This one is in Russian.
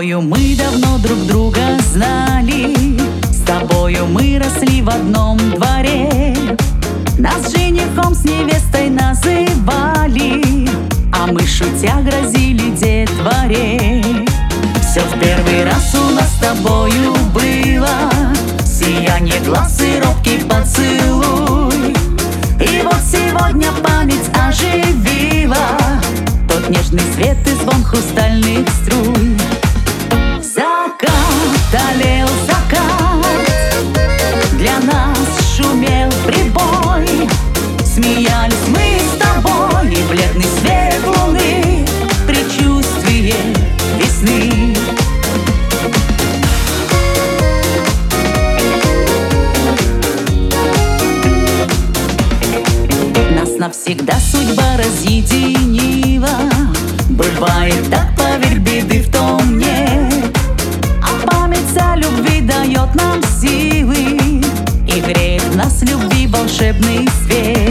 тобою мы давно друг друга знали, с тобою мы росли в одном дворе. Нас женихом с невестой называли, а мы шутя грозили детворе. Все в первый раз у нас с тобою было, сияние глаз и робкий поцелуй. И вот сегодня память оживила тот нежный свет и звон хрустальных струй. Закат, алел закат, для нас шумел прибой. Смеялись мы с тобой, и бледный свет луны, предчувствие весны. Нас навсегда судьба разъединила. Бывает так, поверь, беды в том нет, а память о любви дает нам силы и греет в нас любви волшебный свет.